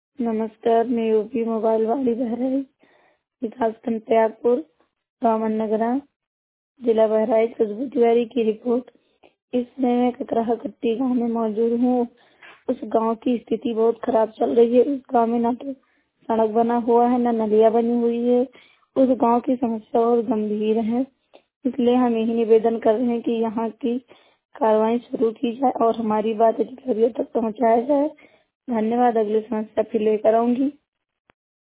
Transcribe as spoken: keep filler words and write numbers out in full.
नमस्कार, मैं UP mobile वाली बहराइच विकास खंड त्यागपुर गाँव नगरा जिला बहराइच खुशबू तिवारी की रिपोर्ट। इस समय मैं ककराहा कट्टी गाँव में मौजूद हूँ। उस गांव की स्थिति बहुत खराब चल रही है। उस गांव में न तो सड़क बना हुआ है, न नलियाँ बनी हुई है। उस गांव की समस्या और गंभीर है, इसलिए हम यही निवेदन कर रहे हैं कि यहाँ की कार्रवाई शुरू की जाए और हमारी बात अधिकारियों तक पहुँचाया जाए। धन्यवाद। अगली समस्या फिर लेकर आऊंगी।